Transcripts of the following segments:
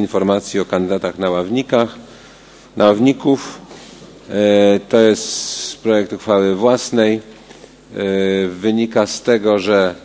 informacji o kandydatach na ławników. To jest projekt uchwały własnej. Wynika z tego, że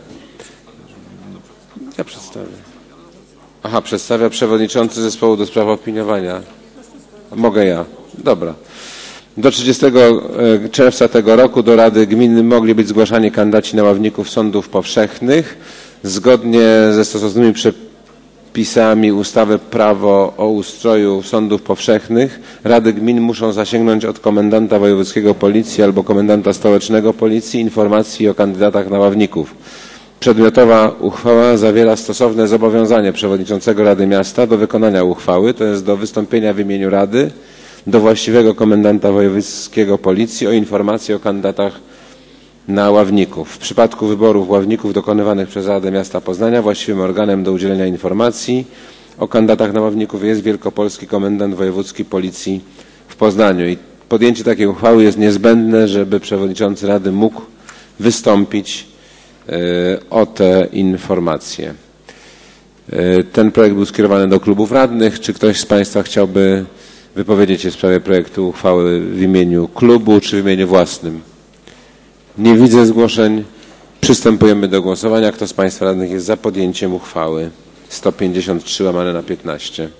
ja przedstawię. Przedstawia przewodniczący zespołu do spraw opiniowania. Mogę ja. Dobra. Do 30 czerwca tego roku do Rady Gminy mogli być zgłaszani kandydaci na ławników sądów powszechnych. Zgodnie ze stosownymi przepisami ustawy Prawo o ustroju sądów powszechnych Rady Gmin muszą zasięgnąć od komendanta wojewódzkiego Policji albo komendanta stołecznego Policji informacji o kandydatach na ławników. Przedmiotowa uchwała zawiera stosowne zobowiązanie przewodniczącego Rady Miasta do wykonania uchwały, to jest do wystąpienia w imieniu Rady do właściwego komendanta wojewódzkiego Policji o informacji o kandydatach na ławników. W przypadku wyborów ławników dokonywanych przez Radę Miasta Poznania właściwym organem do udzielenia informacji o kandydatach na ławników jest Wielkopolski Komendant Wojewódzki Policji w Poznaniu. I podjęcie takiej uchwały jest niezbędne, żeby przewodniczący Rady mógł wystąpić o te informacje. Ten projekt był skierowany do klubów radnych. Czy ktoś z Państwa chciałby wypowiedzieć się w sprawie projektu uchwały w imieniu klubu czy w imieniu własnym? Nie widzę zgłoszeń. Przystępujemy do głosowania. Kto z Państwa radnych jest za podjęciem uchwały 153/15?